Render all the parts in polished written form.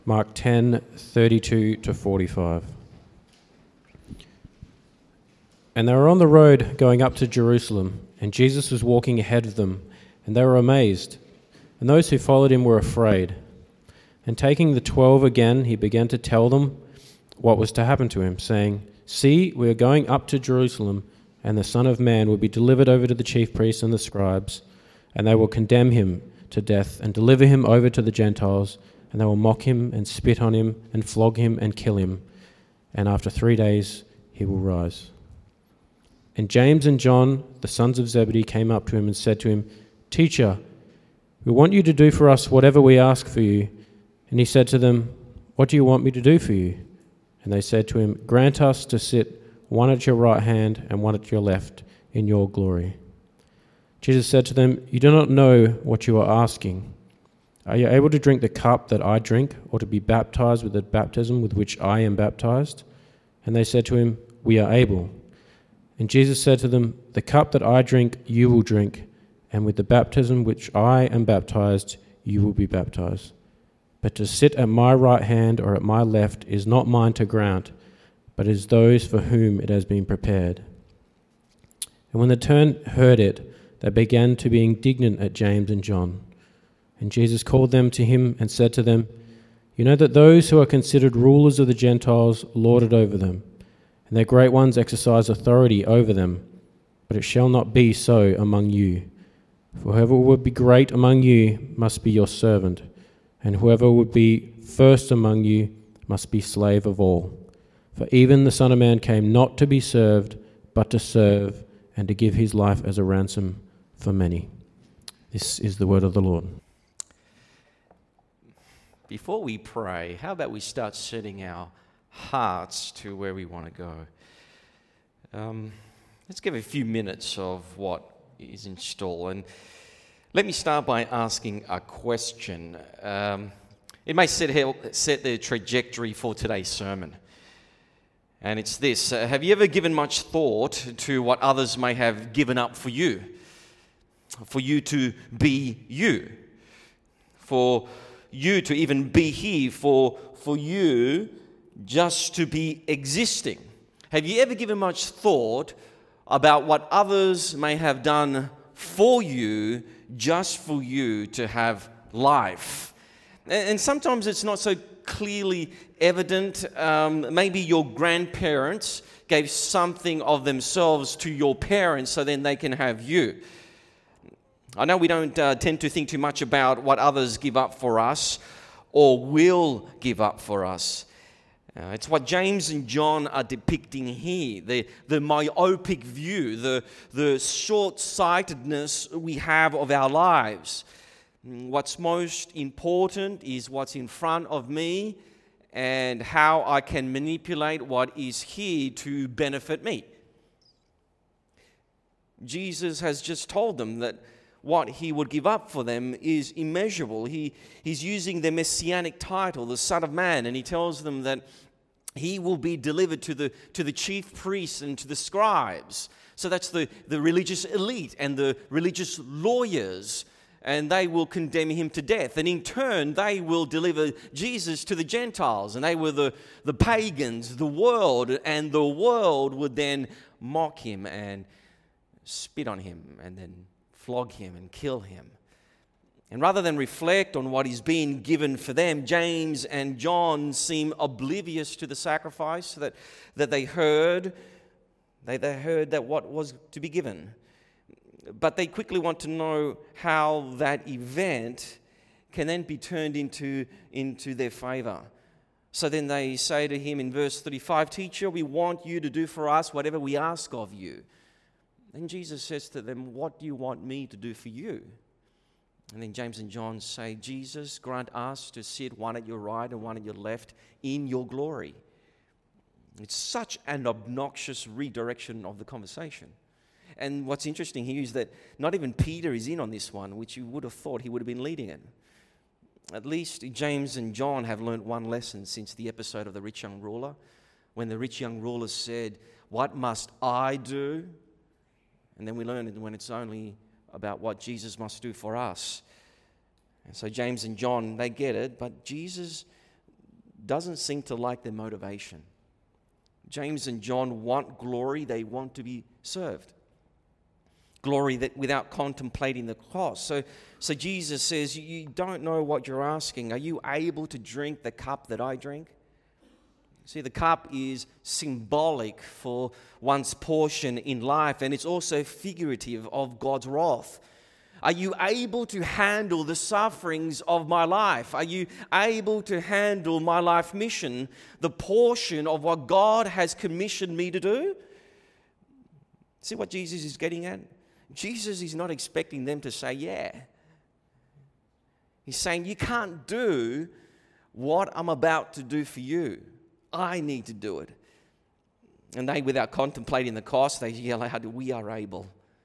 Mark 10:32 to 45. And they were on the road going up to Jerusalem, and Jesus was walking ahead of them, and they were amazed. And those who followed him were afraid. And taking the 12 again, he began to tell them what was to happen to him, saying, "See, we are going up to Jerusalem, and the Son of Man will be delivered over to the chief priests and the scribes, and they will condemn him to death and deliver him over to the Gentiles, and they will mock him and spit on him and flog him and kill him. And after 3 days he will rise." And James and John, the sons of Zebedee, came up to him and said to him, "Teacher, we want you to do for us whatever we ask for you." And he said to them, "What do you want me to do for you?" And they said to him, "Grant us to sit one at your right hand and one at your left in your glory." Jesus said to them, "You do not know what you are asking. Are you able to drink the cup that I drink, or to be baptized with the baptism with which I am baptized?" And they said to him, "We are able." And Jesus said to them, "The cup that I drink, you will drink, and with the baptism which I am baptized, you will be baptized. But to sit at my right hand or at my left is not mine to grant, but is those for whom it has been prepared." And when the 10 heard it, they began to be indignant at James and John. And Jesus called them to him and said to them, "You know that those who are considered rulers of the Gentiles lord it over them, and their great ones exercise authority over them. But it shall not be so among you. For whoever would be great among you must be your servant, and whoever would be first among you must be slave of all. For even the Son of Man came not to be served, but to serve, and to give his life as a ransom for many." This is the word of the Lord. Before we pray, how about we start setting our hearts to where we want to go? Let's give a few minutes of what is in store. And let me start by asking a question. It may set the trajectory for today's sermon. And it's this: have you ever given much thought to what others may have given up for you? For you to be you? For you to even be here? For you just to be existing? Have you ever given much thought about what others may have done for you just for you to have life? And sometimes it's not so clearly evident. Maybe your grandparents gave something of themselves to your parents so then they can have you. I know we don't tend to think too much about what others give up for us or will give up for us. It's what James and John are depicting here, the myopic view, the short-sightedness we have of our lives. What's most important is what's in front of me and how I can manipulate what is here to benefit me. Jesus has just told them that what he would give up for them is immeasurable. He's using the messianic title, the Son of Man, and he tells them that he will be delivered to the chief priests and to the scribes. So that's the religious elite and the religious lawyers, and they will condemn him to death. And in turn, they will deliver Jesus to the Gentiles, and they were the pagans, the world, and the world would then mock him and spit on him and then flog him and kill him. And rather than reflect on what is being given for them, James and John seem oblivious to the sacrifice that they heard. They heard that what was to be given. But they quickly want to know how that event can then be turned into their favor. So then they say to him in verse 35, "Teacher, we want you to do for us whatever we ask of you." Then Jesus says to them, "What do you want me to do for you?" And then James and John say, "Jesus, grant us to sit one at your right and one at your left in your glory." It's such an obnoxious redirection of the conversation. And what's interesting here is that not even Peter is in on this one, which you would have thought he would have been leading in. At least James and John have learned one lesson since the episode of the rich young ruler, when the rich young ruler said, "What must I do?" And then we learn when it's only about what Jesus must do for us. And so James and John, they get it, but Jesus doesn't seem to like their motivation. James and John want glory. They want to be served. Glory that without contemplating the cost. So Jesus says, you don't know what you're asking. Are you able to drink the cup that I drink? See, the cup is symbolic for one's portion in life, and it's also figurative of God's wrath. Are you able to handle the sufferings of my life? Are you able to handle my life mission, the portion of what God has commissioned me to do? See what Jesus is getting at? Jesus is not expecting them to say, yeah. He's saying, you can't do what I'm about to do for you. I need to do it. And they, without contemplating the cost, they yell out, we are able.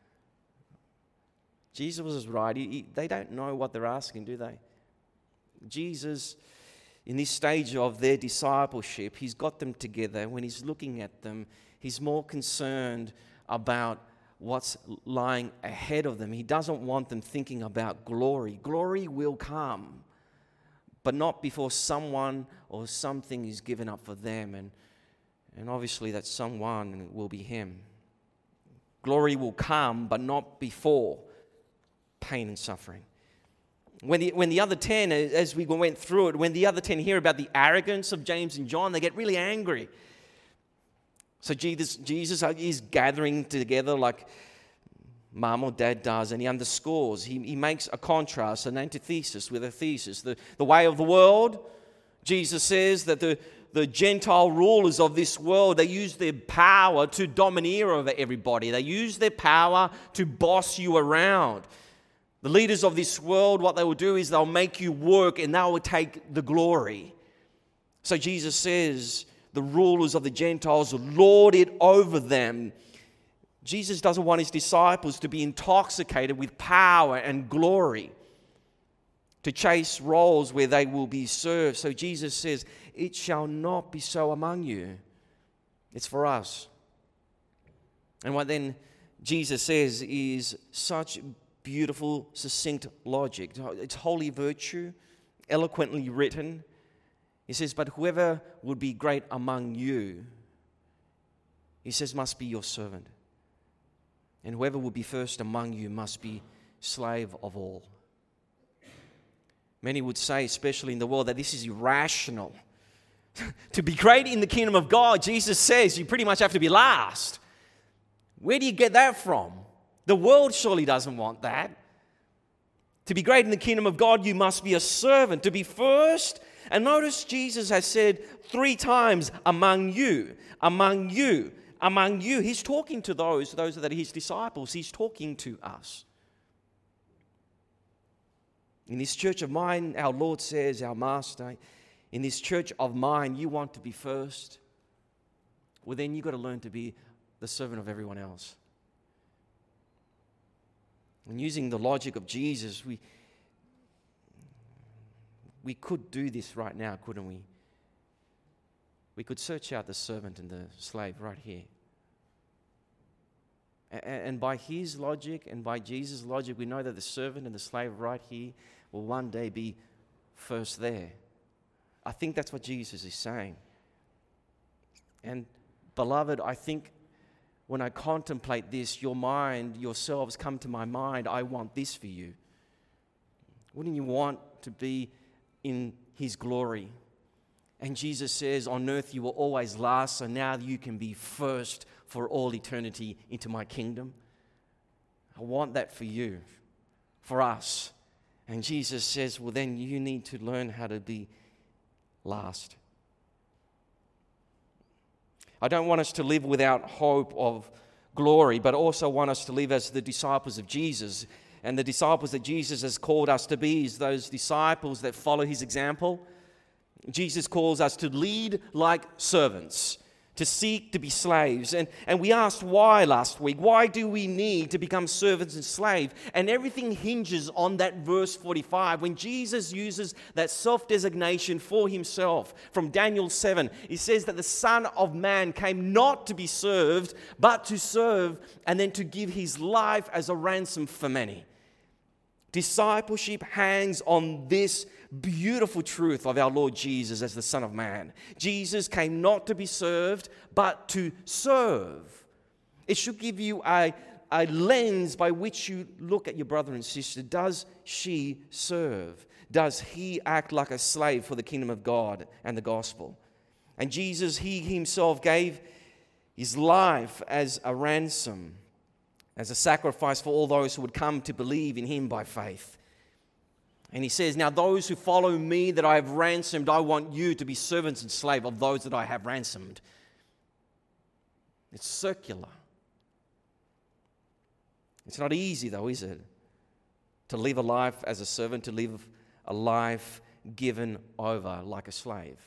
Jesus was right. They don't know what they're asking, do they? Jesus, in this stage of their discipleship, he's got them together. When he's looking at them, he's more concerned about what's lying ahead of them. He doesn't want them thinking about glory. Glory will come, but not before someone or something is given up for them. And obviously that someone will be him. Glory will come, but not before pain and suffering. When the other 10, as we went through it, when the other 10 hear about the arrogance of James and John, they get really angry. So Jesus is gathering together like mom or dad does, and he underscores. He makes a contrast, an antithesis with a thesis. The way of the world, Jesus says that the Gentile rulers of this world, they use their power to domineer over everybody. They use their power to boss you around. The leaders of this world, what they will do is they'll make you work and they will take the glory. So Jesus says, the rulers of the Gentiles lord it over them. Jesus doesn't want his disciples to be intoxicated with power and glory, to chase roles where they will be served. So Jesus says, it shall not be so among you. It's for us. And what then Jesus says is such beautiful, succinct logic. It's holy virtue, eloquently written. He says, but whoever would be great among you, he says, must be your servant. And whoever would be first among you must be slave of all. Many would say, especially in the world, that this is irrational. To be great in the kingdom of God, Jesus says you pretty much have to be last. Where do you get that from? The world surely doesn't want that. To be great in the kingdom of God, you must be a servant. To be first. And notice Jesus has said 3 times, among you, among you, among you. He's talking to those that are his disciples. He's talking to us. In this church of mine, our Lord says, our Master, in this church of mine, you want to be first. Well, then you've got to learn to be the servant of everyone else. And using the logic of Jesus, we could do this right now, couldn't we? We could search out the servant and the slave right here. And by his logic and by Jesus' logic, we know that the servant and the slave right here will one day be first there. I think that's what Jesus is saying. And beloved, I think when I contemplate this, your mind, yourselves come to my mind. I want this for you. Wouldn't you want to be in his glory? And Jesus says, on earth you will always last, so now you can be first for all eternity into my kingdom. I want that for you, for us. And Jesus says, well, then you need to learn how to be last. I don't want us to live without hope of glory, but also want us to live as the disciples of Jesus. And the disciples that Jesus has called us to be is those disciples that follow his example. Jesus calls us to lead like servants, to seek to be slaves. And we asked why last week. Why do we need to become servants and slaves? And everything hinges on that verse 45. When Jesus uses that self-designation for himself from Daniel 7, he says that the Son of Man came not to be served, but to serve and then to give his life as a ransom for many. Discipleship hangs on this beautiful truth of our Lord Jesus as the Son of Man. Jesus came not to be served, but to serve. It should give you a lens by which you look at your brother and sister. Does she serve? Does he act like a slave for the kingdom of God and the gospel? And Jesus, he himself gave his life as a ransom, as a sacrifice for all those who would come to believe in him by faith. And he says, now those who follow me that I have ransomed, I want you to be servants and slaves of those that I have ransomed. It's circular. It's not easy though, is it? To live a life as a servant, to live a life given over like a slave.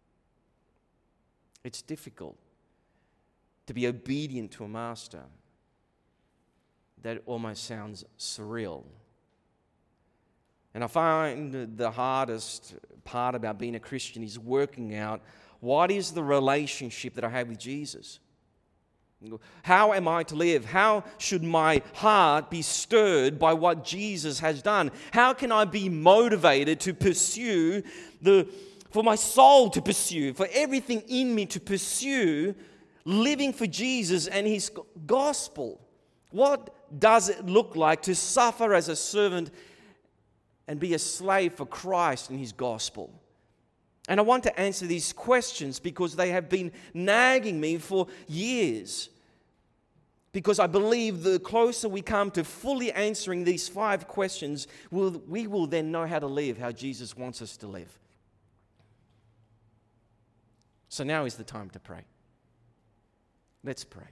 It's difficult to be obedient to a master. That almost sounds surreal. And I find the hardest part about being a Christian is working out what is the relationship that I have with Jesus. How am I to live? How should my heart be stirred by what Jesus has done? How can I be motivated to pursue for my soul to pursue, for everything in me to pursue living for Jesus and his gospel? What does it look like to suffer as a servant and be a slave for Christ and his gospel? And I want to answer these questions because they have been nagging me for years. Because I believe the closer we come to fully answering these 5 questions, we will then know how to live how Jesus wants us to live. So now is the time to pray. Let's pray.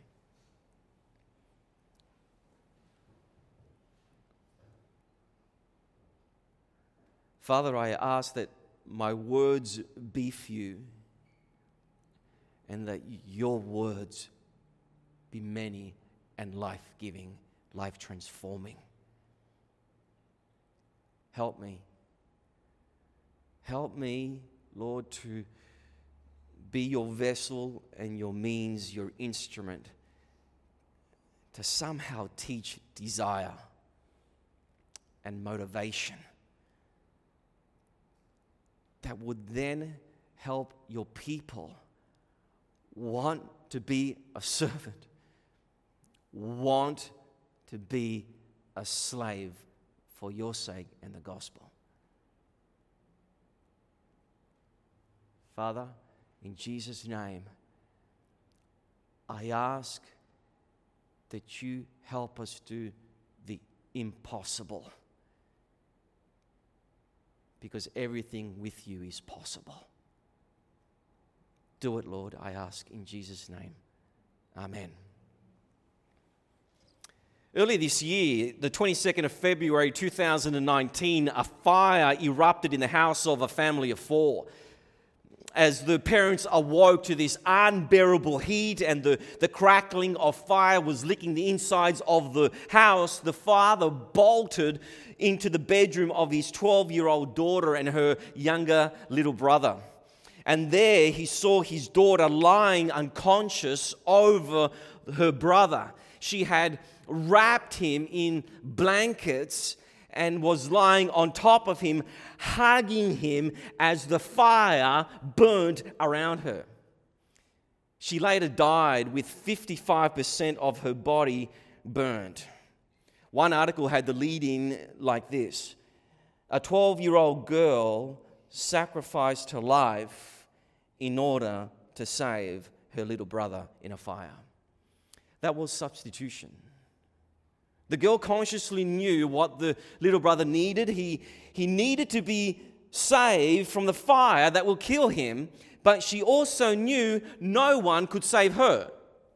Father, I ask that my words be few and that your words be many and life-giving, life-transforming. Help me. Help me, Lord, to be your vessel and your means, your instrument, to somehow teach desire and motivation that would then help your people want to be a servant, want to be a slave for your sake and the gospel. Father, in Jesus' name, I ask that you help us do the impossible, because everything with you is possible. Do it, Lord, I ask in Jesus' name. Amen. Earlier this year, the 22nd of February 2019, a fire erupted in the house of a family of 4. As the parents awoke to this unbearable heat and the crackling of fire was licking the insides of the house, the father bolted into the bedroom of his 12-year-old daughter and her younger little brother. And there he saw his daughter lying unconscious over her brother. She had wrapped him in blankets and was lying on top of him, hugging him as the fire burnt around her. She later died with 55% of her body burnt. One article had the lead in like this: a 12-year-old girl sacrificed her life in order to save her little brother in a fire. That was substitution. The girl consciously knew what the little brother needed. He needed to be saved from the fire that will kill him, but she also knew no one could save her.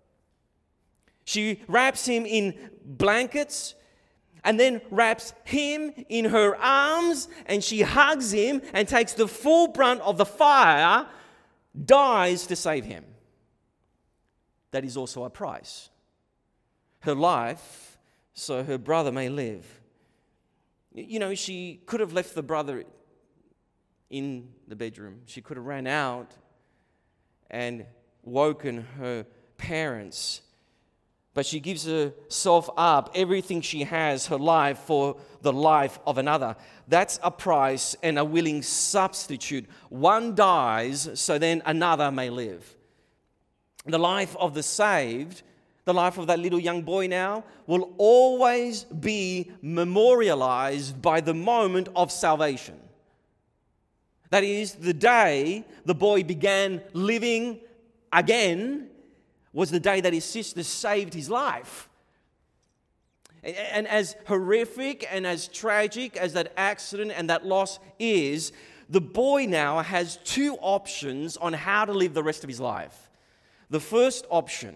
She wraps him in blankets and then wraps him in her arms, and she hugs him and takes the full brunt of the fire, dies to save him. That is also a price. Her life, so her brother may live. You know, she could have left the brother in the bedroom. She could have ran out and woken her parents. but she gives herself up, everything she has, her life, for the life of another. That's a price and a willing substitute. One dies so then another may live. The life of the saved, the life of that little young boy now, will always be memorialized by the moment of salvation. That is, the day the boy began living again was the day that his sister saved his life. And as horrific and as tragic as that accident and that loss is, the boy now has two options on how to live the rest of his life. The first option,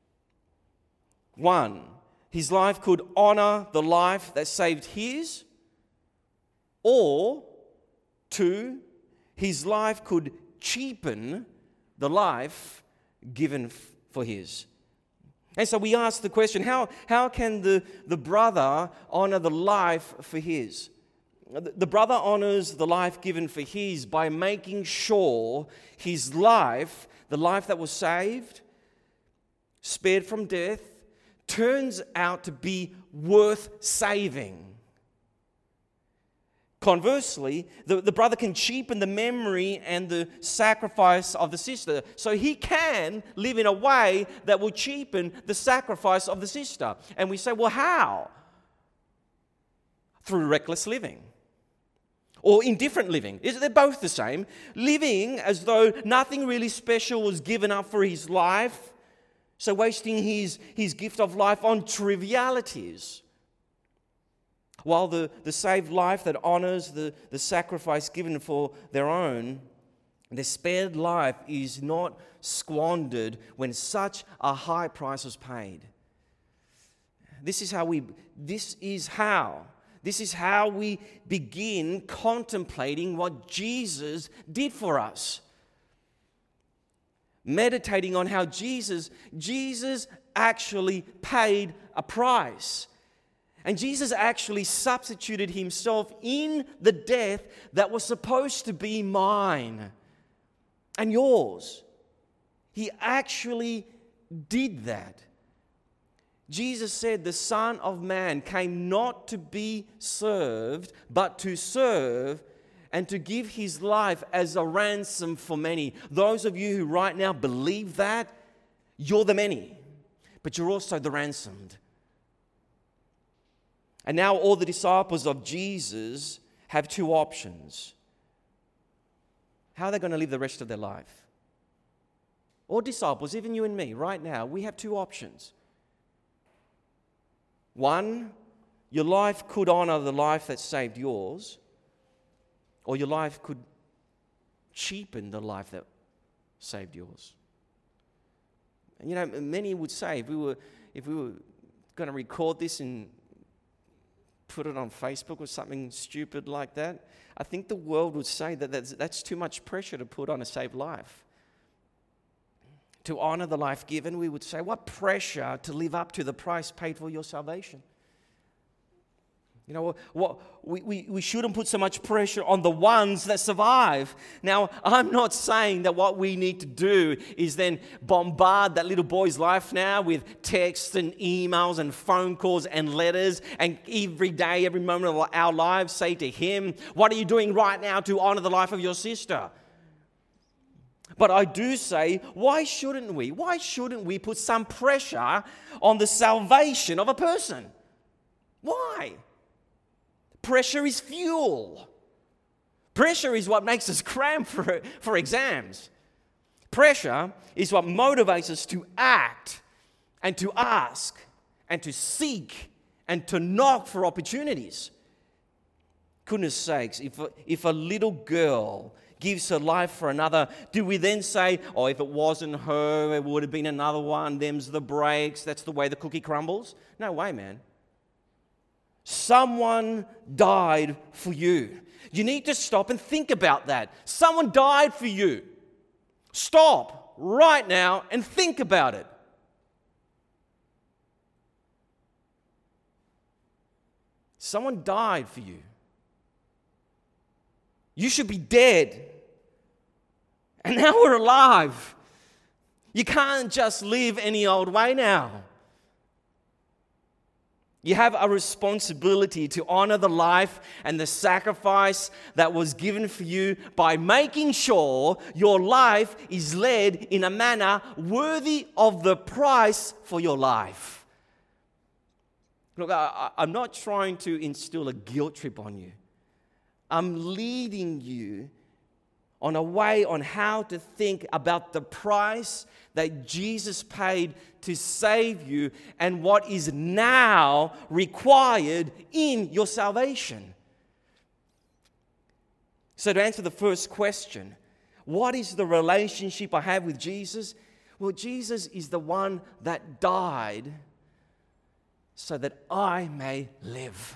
one, his life could honor the life that saved his, or two, his life could cheapen the life given for his. And so we ask the question, how can the brother honor the life for his? The brother honors the life given for his by making sure his life, the life that was saved, spared from death, turns out to be worth saving. Conversely, the brother can cheapen the memory and the sacrifice of the sister. So he can live in a way that will cheapen the sacrifice of the sister. And we say, well, how? Through reckless living. Or indifferent living. They're both the same. Living as though nothing really special was given up for his life. So wasting his gift of life on trivialities. While the saved life that honors the sacrifice given for their own, the spared life is not squandered when such a high price was paid. This is how we begin contemplating what Jesus did for us. Meditating on how Jesus actually paid a price. And Jesus actually substituted himself in the death that was supposed to be mine and yours. He actually did that. Jesus said the Son of Man came not to be served, but to serve and to give his life as a ransom for many. Those of you who right now believe that, you're the many, but you're also the ransomed. And now all the disciples of Jesus have two options. How are they going to live the rest of their life? All disciples, even you and me, right now, we have two options. One, your life could honor the life that saved yours, or your life could cheapen the life that saved yours. And you know, many would say, if we were going to record this and put it on Facebook or something stupid like that, I think the world would say that that's too much pressure to put on a saved life. To honor the life given, we would say, what pressure to live up to the price paid for your salvation. You know, we shouldn't put so much pressure on the ones that survive. Now, I'm not saying that what we need to do is then bombard that little boy's life now with texts and emails and phone calls and letters, and every day, every moment of our lives say to him, what are you doing right now to honor the life of your sister? But I do say, why shouldn't we? Why shouldn't we put some pressure on the salvation of a person? Why? Pressure is fuel. Pressure is what makes us cram for exams. Pressure is what motivates us to act and to ask and to seek and to knock for opportunities. Goodness sakes, if a little girl gives her life for another, do we then say, oh, if it wasn't her, it would have been another one, them's the breaks, that's the way the cookie crumbles? No way, man. Someone died for you. You need to stop and think about that. Someone died for you. Stop right now and think about it. Someone died for you. You should be dead. And now we're alive. You can't just live any old way now. You have a responsibility to honor the life and the sacrifice that was given for you by making sure your life is led in a manner worthy of the price for your life. Look, I'm not trying to instill a guilt trip on you. I'm leading you on a way on how to think about the price that Jesus paid to save you and what is now required in your salvation. So to answer the first question, what is the relationship I have with Jesus? Well, Jesus is the one that died so that I may live.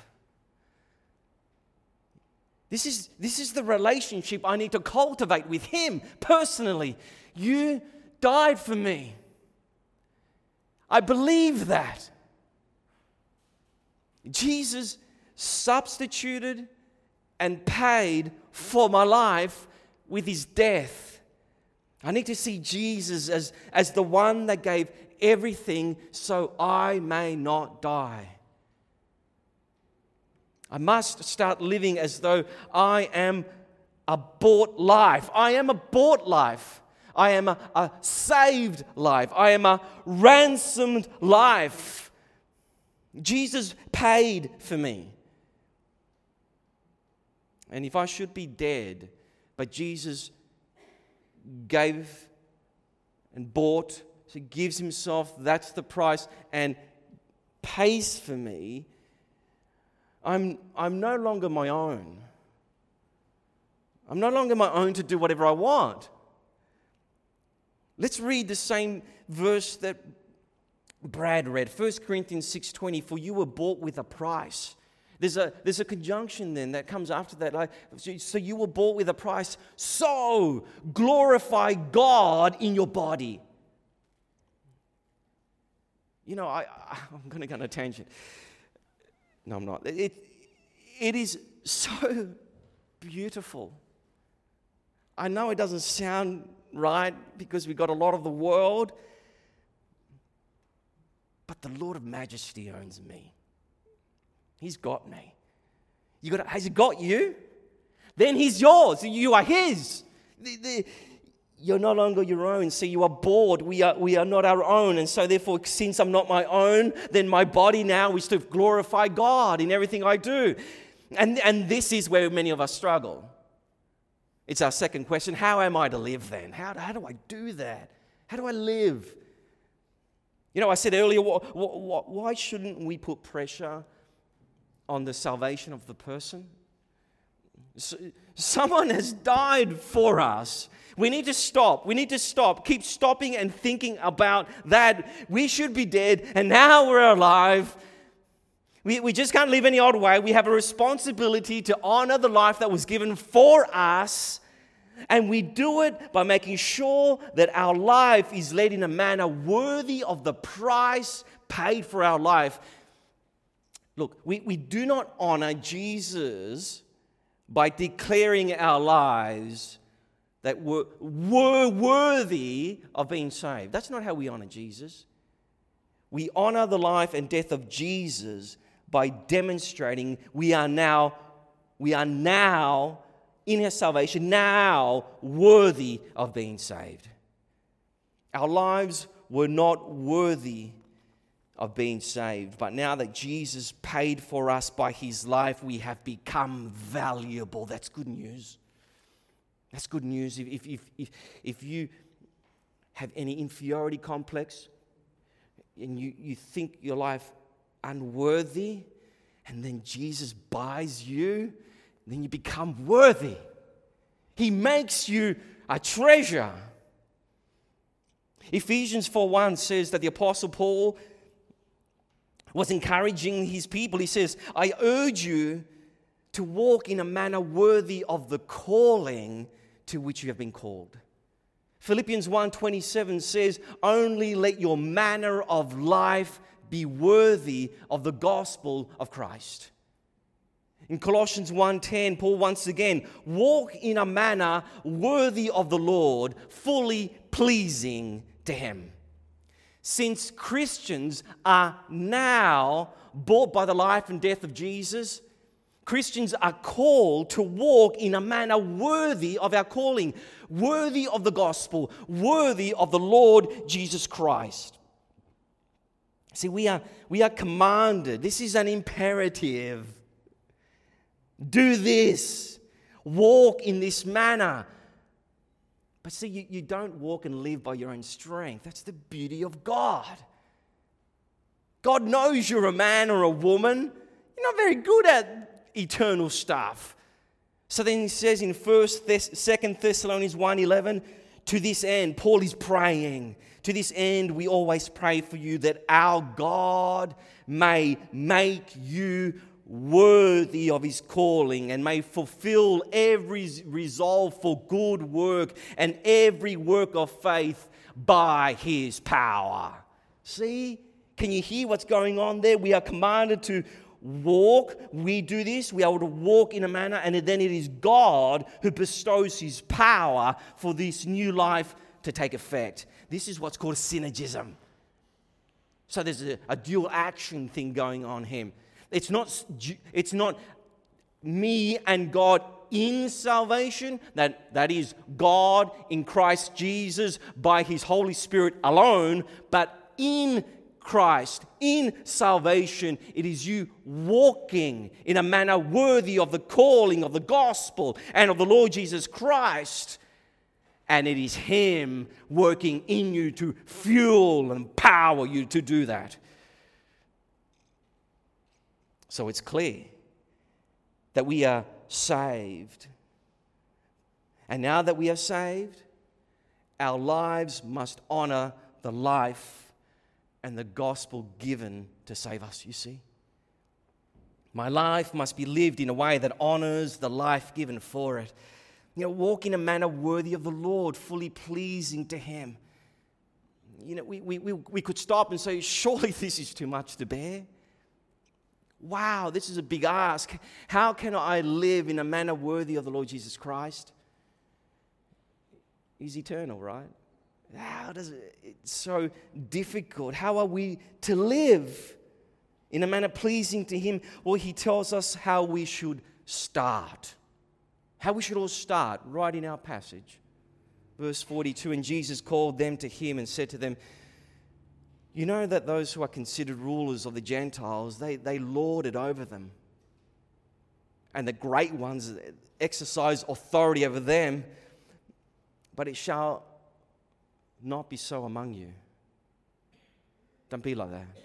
This is the relationship I need to cultivate with Him personally. You died for me. I believe that. Jesus substituted and paid for my life with His death. I need to see Jesus as the one that gave everything so I may not die. I must start living as though I am a bought life. I am a bought life. I am a saved life. I am a ransomed life. Jesus paid for me. And if I should be dead, but Jesus gave and bought, so He gives Himself, that's the price, and pays for me, I'm no longer my own. I'm no longer my own to do whatever I want. Let's read the same verse that Brad read, 1 Corinthians 6:20, for you were bought with a price. There's a conjunction then that comes after that. So you were bought with a price. So glorify God in your body. You know, I'm going to go on a tangent. No, I'm not. It is so beautiful. I know it doesn't sound right because we've got a lot of the world, but the Lord of Majesty owns me. He's got me. Has He got you? Then He's yours. You are His. You're no longer your own. See, you are bought. We are not our own. And so therefore, since I'm not my own, then my body now is to glorify God in everything I do. And this is where many of us struggle. It's our second question. How am I to live then? How do I do that? How do I live? You know, I said earlier, why shouldn't we put pressure on the salvation of the person? Someone has died for us. We need to stop. We need to stop. Keep stopping and thinking about that. We should be dead, and now we're alive. We just can't live any old way. We have a responsibility to honor the life that was given for us, and we do it by making sure that our life is led in a manner worthy of the price paid for our life. Look, we do not honor Jesus by declaring our lives that were worthy of being saved. That's not how we honor Jesus. We honor the life and death of Jesus by demonstrating we are now in His salvation, now worthy of being saved. Our lives were not worthy of being saved, but now that Jesus paid for us by His life, we have become valuable. That's good news. That's good news. If you have any inferiority complex and you think your life unworthy, and then Jesus buys you, then you become worthy. He makes you a treasure. Ephesians 4:1 says that the Apostle Paul was encouraging his people. He says, I urge you to walk in a manner worthy of the calling to which you have been called. Philippians 1:27 says, only let your manner of life be worthy of the gospel of Christ. In Colossians 1:10, Paul once again, walk in a manner worthy of the Lord, fully pleasing to Him. Since Christians are now bought by the life and death of Jesus, Christians are called to walk in a manner worthy of our calling, worthy of the gospel, worthy of the Lord Jesus Christ. See, we are commanded. This is an imperative. Do this. Walk in this manner. But see, you don't walk and live by your own strength. That's the beauty of God. God knows you're a man or a woman. You're not very good at eternal stuff. So then he says in 2 Thessalonians 1:11, to this end, Paul is praying. To this end, we always pray for you that our God may make you worthy of his calling and may fulfill every resolve for good work and every work of faith by his power. See? Can you hear what's going on there? We are commanded to walk. We do this. We are able to walk in a manner, and then it is God who bestows his power for this new life to take effect. This is what's called a synergism. So there's a dual action thing going on here. It's not me and God in salvation. That is God in Christ Jesus by his Holy Spirit alone. But in Christ, in salvation, it is you walking in a manner worthy of the calling of the gospel and of the Lord Jesus Christ. And it is him working in you to fuel and empower you to do that. So it's clear that we are saved. And now that we are saved, our lives must honor the life and the gospel given to save us, you see. My life must be lived in a way that honors the life given for it. Walk in a manner worthy of the Lord, fully pleasing to him. We could stop and say, surely this is too much to bear. Wow, this is a big ask. How can I live in a manner worthy of the Lord Jesus Christ? He's eternal, right? How does it's so difficult? How are we to live in a manner pleasing to him? Well, he tells us how we should start. How we should all start, right in our passage. Verse 42, and Jesus called them to him and said to them, you know that those who are considered rulers of the Gentiles, they lord it over them. And the great ones exercise authority over them. But it shall not be so among you. Don't be like that.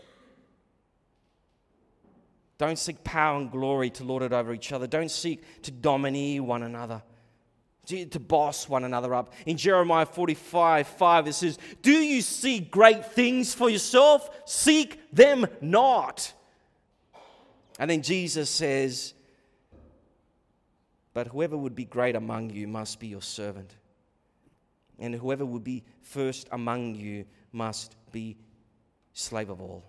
Don't seek power and glory to lord it over each other. Don't seek to domineer one another, to boss one another up. In Jeremiah 45:5 it says, do you seek great things for yourself? Seek them not. And then Jesus says, but whoever would be great among you must be your servant. And whoever would be first among you must be slave of all.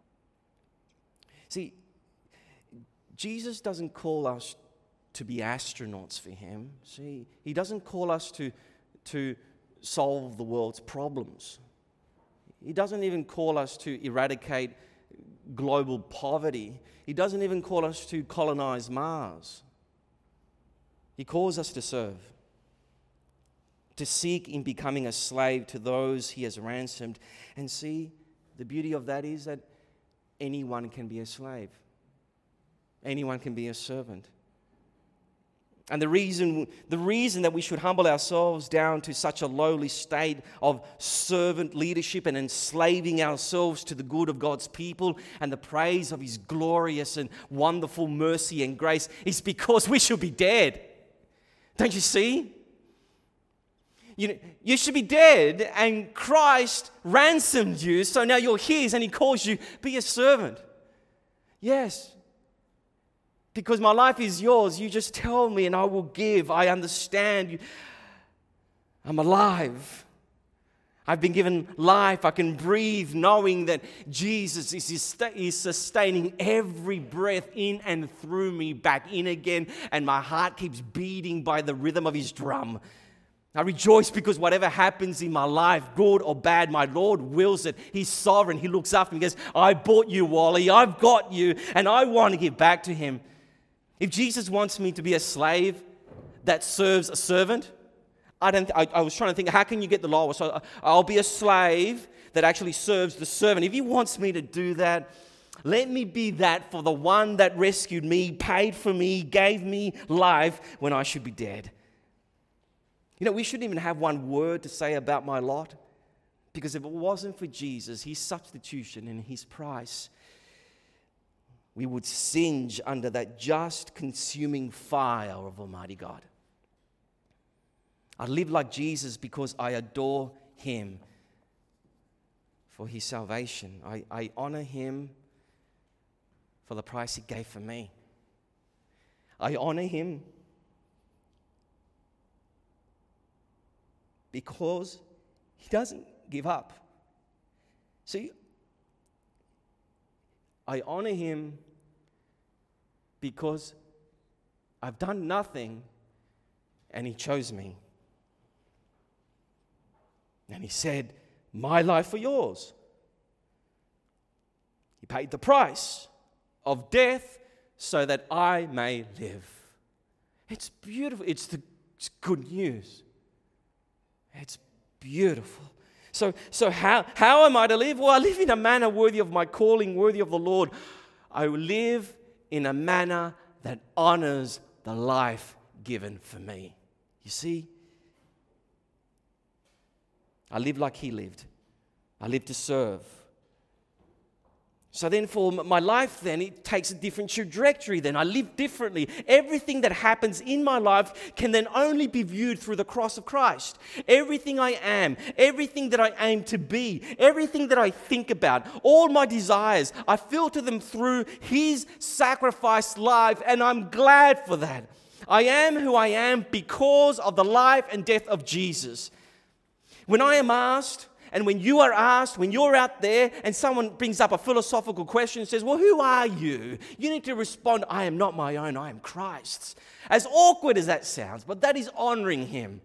See, Jesus doesn't call us to be astronauts for him. See, he doesn't call us to solve the world's problems. He doesn't even call us to eradicate global poverty. He doesn't even call us to colonize Mars. He calls us to serve, to seek in becoming a slave to those he has ransomed. And see, the beauty of that is that anyone can be a slave. Anyone can be a servant. And the reason that we should humble ourselves down to such a lowly state of servant leadership and enslaving ourselves to the good of God's people and the praise of his glorious and wonderful mercy and grace is because we should be dead. Don't you see? You should be dead, and Christ ransomed you, so now you're his, and he calls you, be a servant. Yes. Because my life is yours. You just tell me and I will give. I understand you. I'm alive. I've been given life. I can breathe knowing that Jesus is sustaining every breath in and through me back in again. And my heart keeps beating by the rhythm of his drum. I rejoice because whatever happens in my life, good or bad, my Lord wills it. He's sovereign. He looks after me. He goes, I bought you, Wally. I've got you, and I want to give back to him. If Jesus wants me to be a slave that serves a servant, I was trying to think, how can you get the law? So I'll be a slave that actually serves the servant. If he wants me to do that, let me be that for the one that rescued me, paid for me, gave me life when I should be dead. You know, we shouldn't even have one word to say about my lot, because if it wasn't for Jesus, his substitution and his price, we would singe under that just consuming fire of Almighty God. I live like Jesus because I adore him for his salvation. I honor him for the price he gave for me. I honor him because he doesn't give up. See, I honor him because I've done nothing and he chose me. And he said, my life for yours. He paid the price of death so that I may live. It's beautiful. It's good news. It's beautiful. So how am I to live? Well, I live in a manner worthy of my calling, worthy of the Lord. I live in a manner that honors the life given for me. You see? I live like he lived. I live to serve. So then for my life then, it takes a different trajectory then. I live differently. Everything that happens in my life can then only be viewed through the cross of Christ. Everything I am, everything that I aim to be, everything that I think about, all my desires, I filter them through his sacrificed life, and I'm glad for that. I am who I am because of the life and death of Jesus. When I am asked, and when you are asked, when you're out there and someone brings up a philosophical question and says, well, who are you? You need to respond, I am not my own, I am Christ's. As awkward as that sounds, but that is honoring him.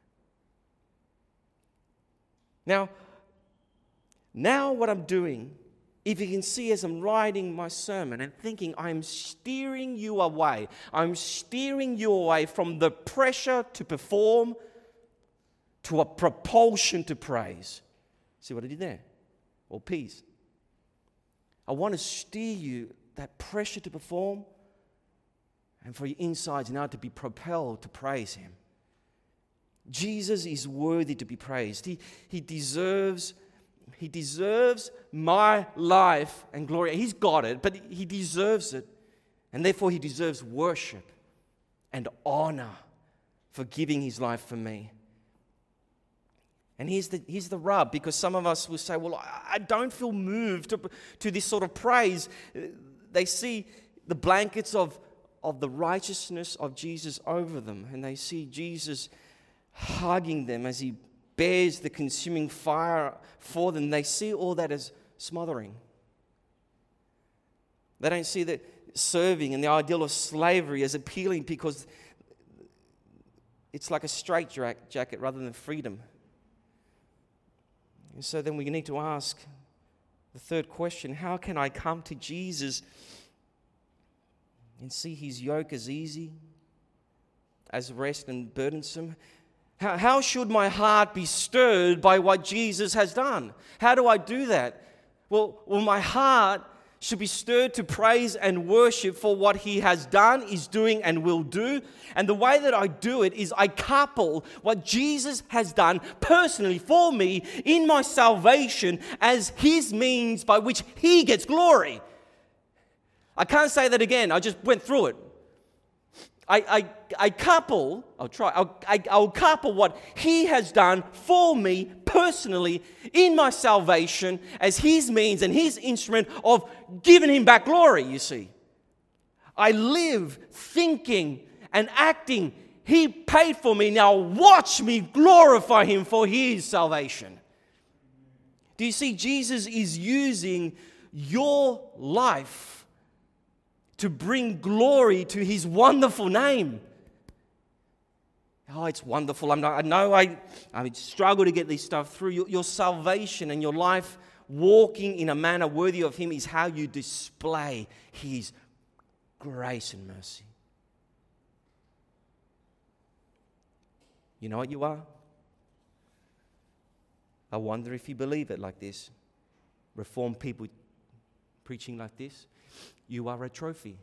Now what I'm doing, if you can see as I'm writing my sermon and thinking, I'm steering you away. I'm steering you away from the pressure to perform to a propulsion to praise. See what I did there? Or peace. I want to steer you, that pressure to perform, and for your insides now to be propelled to praise him. Jesus is worthy to be praised. He deserves my life and glory. He's got it, but he deserves it. And therefore he deserves worship and honor for giving his life for me. And here's the rub, because some of us will say, well, I don't feel moved to this sort of praise. They see the blankets of the righteousness of Jesus over them, and they see Jesus hugging them as he bears the consuming fire for them. They see all that as smothering. They don't see that serving and the ideal of slavery as appealing because it's like a straitjacket rather than freedom. And so then we need to ask the third question, how can I come to Jesus and see his yoke as easy, as rest and burdensome? How should my heart be stirred by what Jesus has done? How do I do that? Well, my heart should be stirred to praise and worship for what he has done, is doing, and will do. And the way that I do it is I couple what Jesus has done personally for me in my salvation as his means by which he gets glory. I can't say that again. I just went through it. I'll couple what he has done for me personally in my salvation as his means and his instrument of giving him back glory, you see. I live thinking and acting, he paid for me, now watch me glorify him for his salvation. Do you see, Jesus is using your life to bring glory to his wonderful name. Oh, it's wonderful. I know I struggle to get this stuff through. Your salvation and your life walking in a manner worthy of Him is how you display His grace and mercy. You know what you are? I wonder if you believe it like this. Reformed people preaching like this. You are a trophy.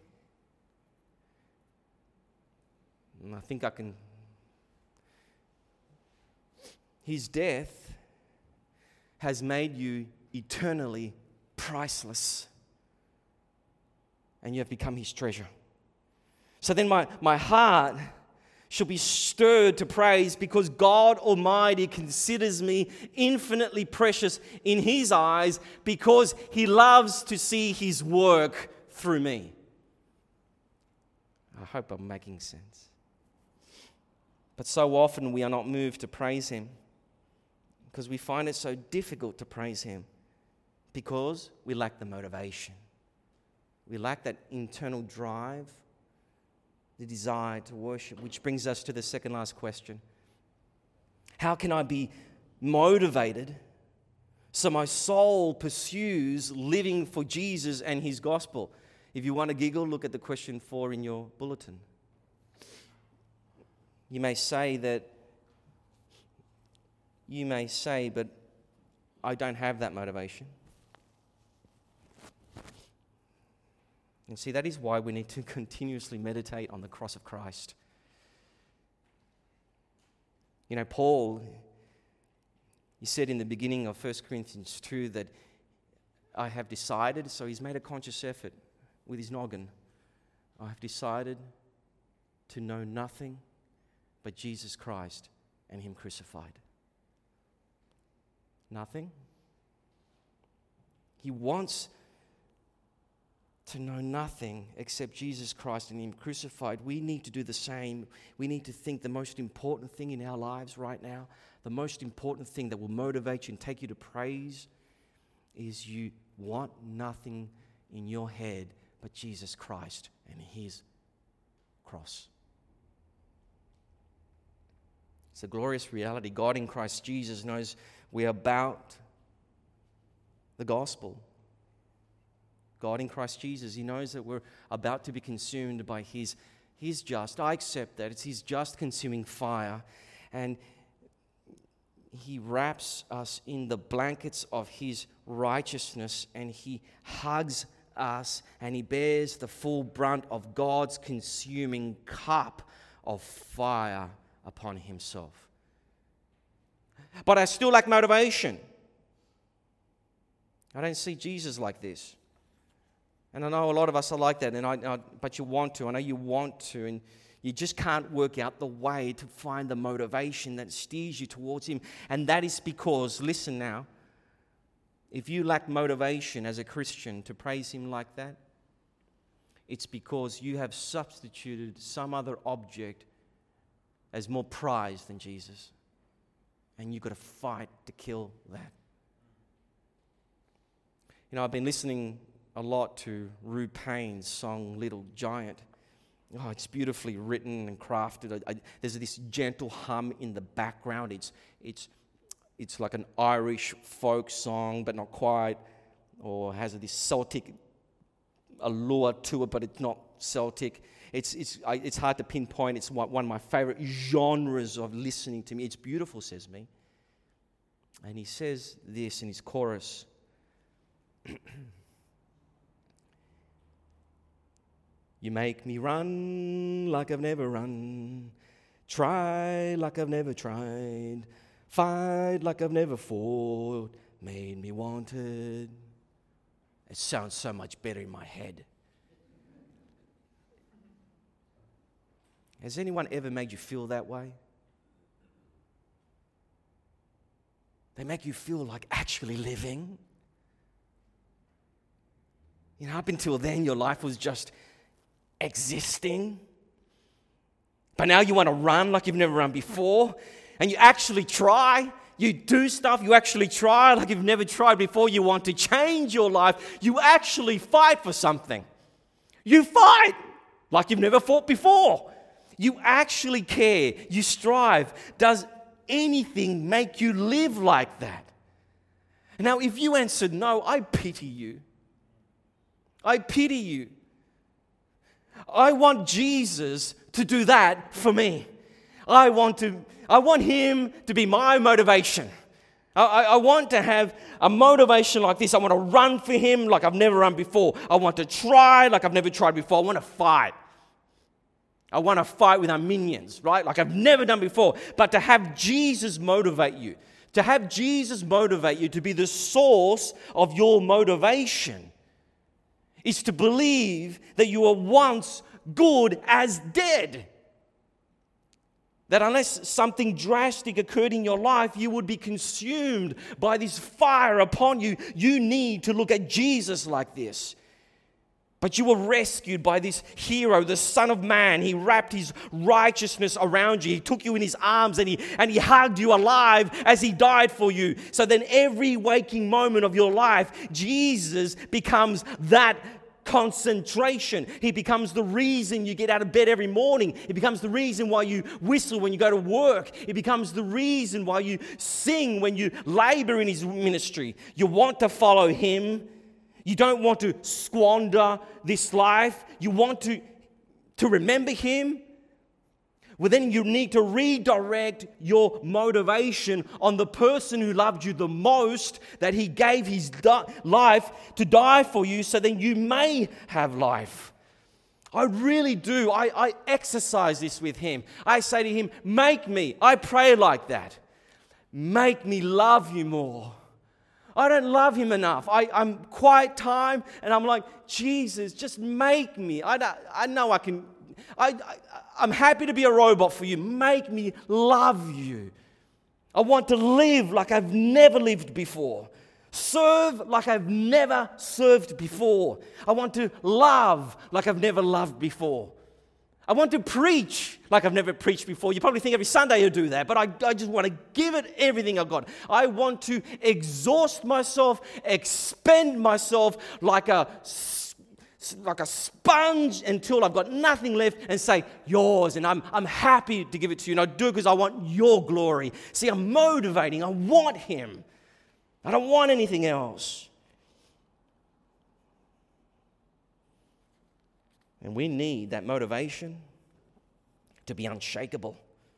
And I think I can. His death has made you eternally priceless. And you have become His treasure. So then my heart shall be stirred to praise because God Almighty considers me infinitely precious in His eyes because He loves to see His work through me. I hope I'm making sense. But so often we are not moved to praise Him because we find it so difficult to praise Him because we lack the motivation. We lack that internal drive, the desire to worship, which brings us to the second last question. How can I be motivated so my soul pursues living for Jesus and His gospel? If you want to giggle, look at the question 4 in your bulletin. You may say, but I don't have that motivation. And see, that is why we need to continuously meditate on the cross of Christ. You know, Paul, he said in the beginning of 1 Corinthians 2 that I have decided, so he's made a conscious effort with his noggin. I have decided to know nothing but Jesus Christ and Him crucified. Nothing. He wants to know nothing except Jesus Christ and Him crucified. We need to do the same. We need to think the most important thing in our lives right now, the most important thing that will motivate you and take you to praise is you want nothing in your head but Jesus Christ and His cross. It's a glorious reality. God in Christ Jesus knows we're about the gospel. God in Christ Jesus, He knows that we're about to be consumed by His just. I accept that. It's His just consuming fire. And He wraps us in the blankets of His righteousness and He hugs us and He bears the full brunt of God's consuming cup of fire upon Himself. But I still lack motivation. I don't see Jesus like this. And I know a lot of us are like that, but you want to. I know you want to, and you just can't work out the way to find the motivation that steers you towards Him. And that is because, listen now, if you lack motivation as a Christian to praise Him like that, it's because you have substituted some other object as more prized than Jesus. And you've got to fight to kill that. You know, I've been listening a lot to Rue Payne's song Little Giant. Oh, it's beautifully written and crafted. There's this gentle hum in the background. It's like an Irish folk song, but not quite, or has this Celtic allure to it, but it's not Celtic. It's hard to pinpoint. It's one of my favorite genres of listening to me. It's beautiful, says me. And he says this in his chorus. You make me run like I've never run, try like I've never tried, fight like I've never fought, made me wanted. It sounds so much better in my head. Has anyone ever made you feel that way? They make you feel like actually living. You know, up until then, your life was just existing. But now you want to run like you've never run before. And you actually try. You do stuff. You actually try like you've never tried before. You want to change your life. You actually fight for something. You fight like you've never fought before. You actually care. You strive. Does anything make you live like that? Now, if you answered no, I pity you. I pity you. I want Jesus to do that for me. I want Him to be my motivation. I want to have a motivation like this. I want to run for Him like I've never run before. I want to try like I've never tried before. I want to fight. I want to fight with our minions, right? Like I've never done before. But to have Jesus motivate you, to have Jesus motivate you to be the source of your motivation, is to believe that you were once good as dead. That unless something drastic occurred in your life, you would be consumed by this fire upon you. You need to look at Jesus like this. But you were rescued by this hero, the Son of Man. He wrapped His righteousness around you. He took you in His arms and he hugged you alive as He died for you. So then every waking moment of your life, Jesus becomes that concentration. He becomes the reason you get out of bed every morning. It becomes the reason why you whistle when you go to work. It becomes the reason why you sing when you labor in His ministry. You want to follow Him. You don't want to squander this life. You want to remember Him. Well, then you need to redirect your motivation on the person who loved you the most, that He gave His life to die for you so then you may have life. I really do. I exercise this with Him. I say to Him, make me. I pray like that. Make me love You more. I don't love Him enough. I'm quiet time and I'm like, Jesus, just make me. I know I can. I'm happy to be a robot for You. Make me love You. I want to live like I've never lived before. Serve like I've never served before. I want to love like I've never loved before. I want to preach like I've never preached before. You probably think every Sunday you do that, but I just want to give it everything I've got. I want to exhaust myself, expend myself like a sponge until I've got nothing left and say, yours, and I'm happy to give it to You. And I do it because I want Your glory. See, I'm motivating. I want Him. I don't want anything else. And we need that motivation to be unshakable.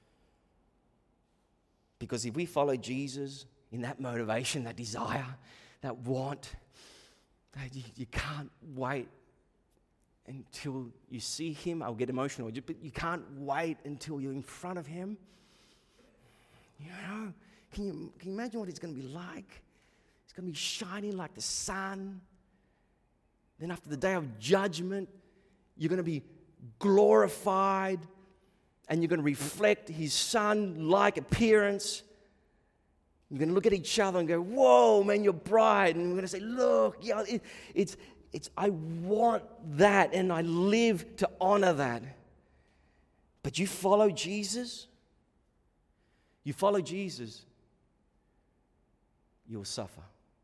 Because if we follow Jesus in that motivation, that desire, that want, you can't wait until you see Him. I'll get emotional, but you can't wait until you're in front of Him. You know, can you imagine what it's going to be like? It's going to be shining like the sun. Then after the day of judgment, you're going to be glorified and you're going to reflect His Son-like appearance. You're going to look at each other and go, whoa, man, you're bright. And we're going to say, look, yeah, I want that and I live to honor that. But you follow Jesus, you'll suffer.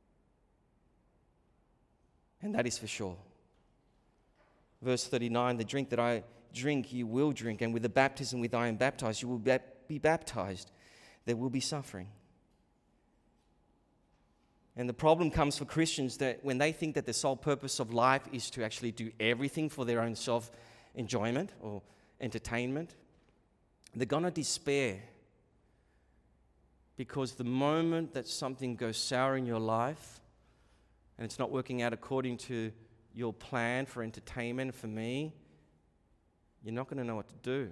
And that is for sure. Verse 39, the drink that I drink, you will drink, and with the baptism with I am baptized, you will be baptized. There will be suffering. And the problem comes for Christians that when they think that the sole purpose of life is to actually do everything for their own self-enjoyment or entertainment, they're going to despair. Because the moment that something goes sour in your life and it's not working out according to your plan for entertainment, for me, you're not going to know what to do.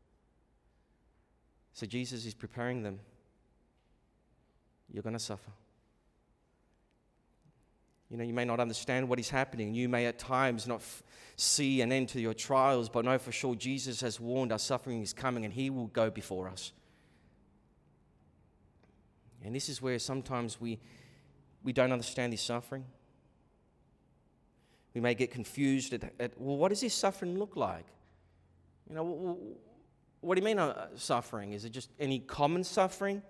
So Jesus is preparing them. You're going to suffer. You know, you may not understand what is happening. You may at times not see an end to your trials, but know for sure Jesus has warned us suffering is coming and He will go before us. And this is where sometimes we don't understand this suffering. We may get confused at well, what does this suffering look like? You know, what do you mean suffering? Is it just any common suffering?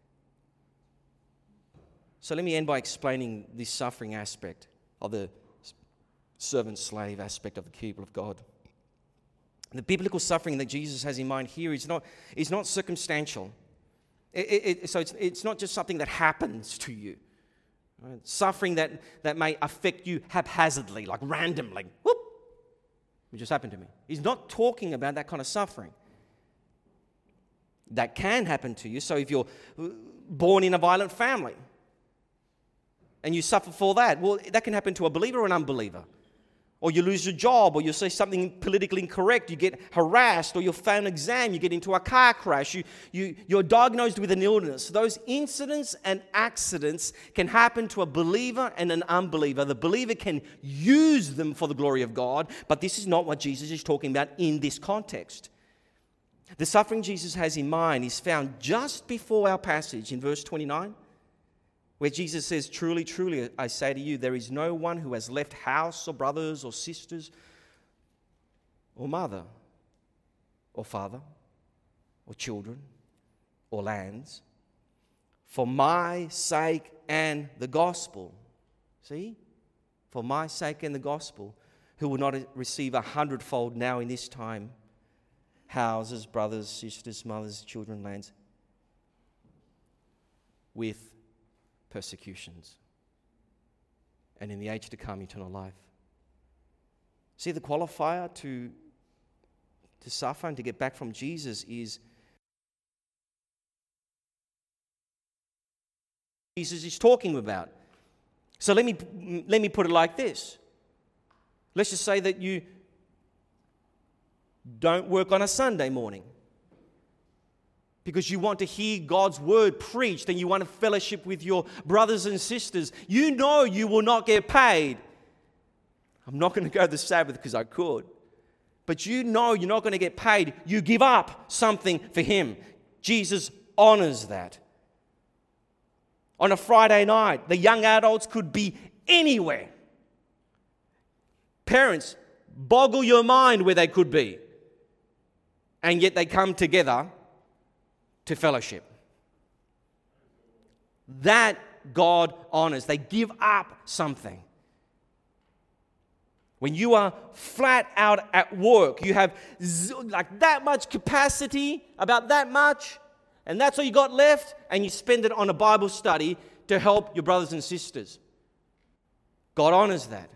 So let me end by explaining this suffering aspect of the servant-slave aspect of the people of God. The biblical suffering that Jesus has in mind here is not circumstantial. So it's not just something that happens to you. Right? Suffering that may affect you haphazardly, like randomly. Whoop! It just happened to me. He's not talking about that kind of suffering. That can happen to you. So if you're born in a violent family and you suffer for that, well, that can happen to a believer or an unbeliever. Or you lose your job, or you say something politically incorrect, you get harassed, or you fail an exam, you get into a car crash, you're diagnosed with an illness. Those incidents and accidents can happen to a believer and an unbeliever. The believer can use them for the glory of God, but this is not what Jesus is talking about in this context. The suffering Jesus has in mind is found just before our passage in verse 29, where Jesus says, "Truly, truly, I say to you, there is no one who has left house or brothers or sisters or mother or father or children or lands for my sake and the gospel." See? For my sake and the gospel, who will not receive 100-fold now in this time, houses, brothers, sisters, mothers, children, lands, with persecutions, and in the age to come, eternal life. See, the qualifier to suffer and to get back from Jesus is Jesus is talking about. So let me put it like this. Let's just say that you don't work on a Sunday morning because you want to hear God's word preached and you want to fellowship with your brothers and sisters. You know you will not get paid. I'm not going to go the Sabbath because I could. But you know you're not going to get paid. You give up something for Him. Jesus honors that. On a Friday night, the young adults could be anywhere. Parents, boggle your mind where they could be. And yet they come together to fellowship. That God honors. They give up something. When you are flat out at work, you have like that much capacity, about that much, and that's all you got left, and you spend it on a Bible study to help your brothers and sisters. God honors that.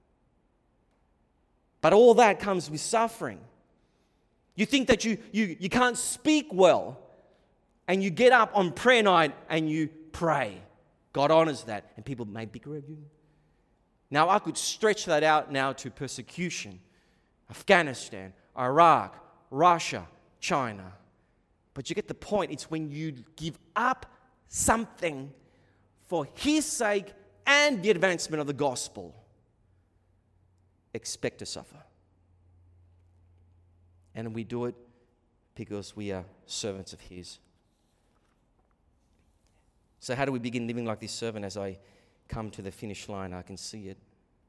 But all that comes with suffering. You think that you can't speak well, and you get up on prayer night and you pray. God honors that, and people may bicker at you. Now, I could stretch that out now to persecution. Afghanistan, Iraq, Russia, China. But you get the point. It's when you give up something for His sake and the advancement of the gospel. Expect to suffer. And we do it because we are servants of His. So how do we begin living like this servant? As I come to the finish line, I can see it.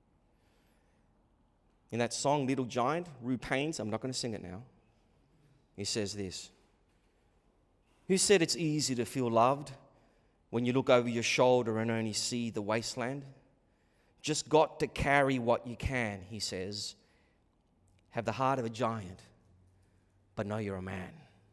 In that song, Little Giant, Rue Paynes, I'm not going to sing it now. He says this: "Who said it's easy to feel loved when you look over your shoulder and only see the wasteland? Just got to carry what you can," he says. "Have the heart of a giant, but know you're a man.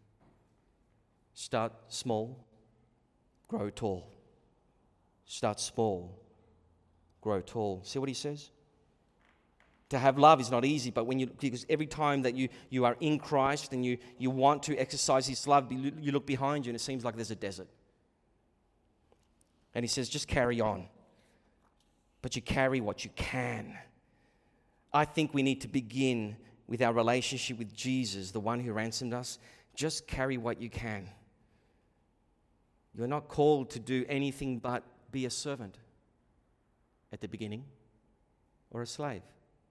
Start small, grow tall. Start small, grow tall." See what he says? To have love is not easy, but because every time that you are in Christ and you want to exercise His love, you look behind you and it seems like there's a desert. And he says, just carry on. But you carry what you can. I think we need to begin with our relationship with Jesus, the one who ransomed us. Just carry what you can. You're not called to do anything but be a servant at the beginning or a slave.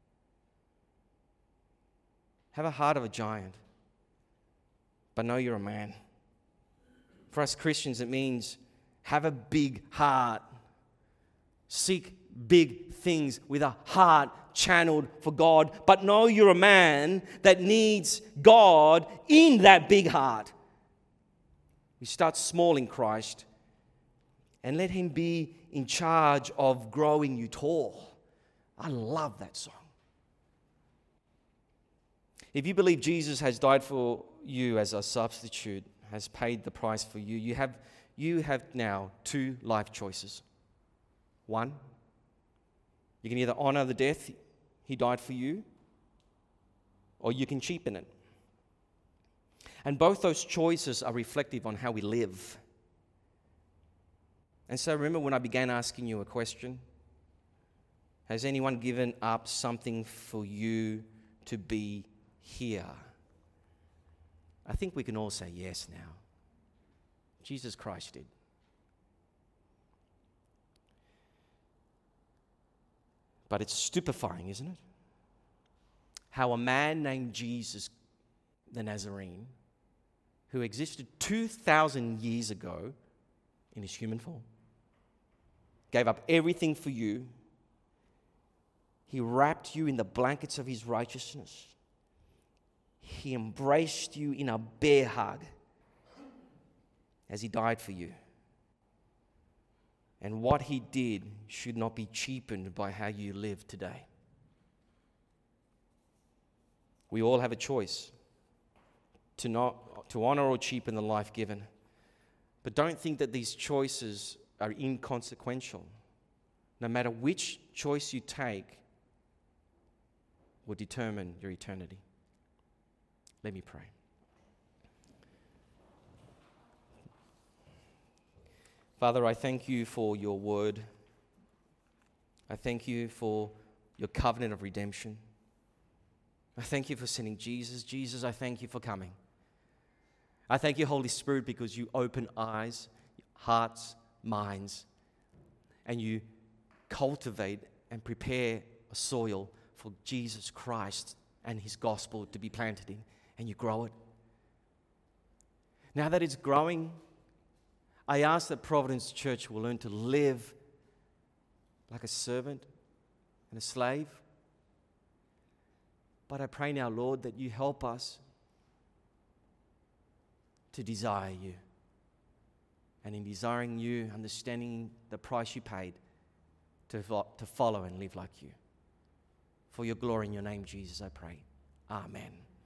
Have a heart of a giant, but know you're a man. For us Christians, it means have a big heart. Seek big things with a heart channeled for God, but know you're a man that needs God in that big heart. You start small in Christ and let Him be in charge of growing you tall. I love that song. If you believe Jesus has died for you as a substitute, has paid the price for you, you have now two life choices. One, you can either honor the death he died for you, or you can cheapen it. And both those choices are reflective on how we live. And so remember when I began asking you a question? Has anyone given up something for you to be here? I think we can all say yes now. Jesus Christ did. But it's stupefying, isn't it? How a man named Jesus the Nazarene, who existed 2,000 years ago in his human form, gave up everything for you. He wrapped you in the blankets of his righteousness. He embraced you in a bear hug as he died for you. And what he did should not be cheapened by how you live today. We all have a choice to honor or cheapen the life given. But don't think that these choices are inconsequential. No matter which choice you take will determine your eternity. Let me pray. Father, I thank you for your word. I thank you for your covenant of redemption. I thank you for sending Jesus. Jesus, I thank you for coming. I thank you, Holy Spirit, because you open eyes, hearts, minds, and you cultivate and prepare a soil for Jesus Christ and his gospel to be planted in, and you grow it. Now that it's growing, I ask that Providence Church will learn to live like a servant and a slave. But I pray now, Lord, that you help us to desire you. And in desiring you, understanding the price you paid to follow and live like you. For your glory in your name, Jesus, I pray. Amen.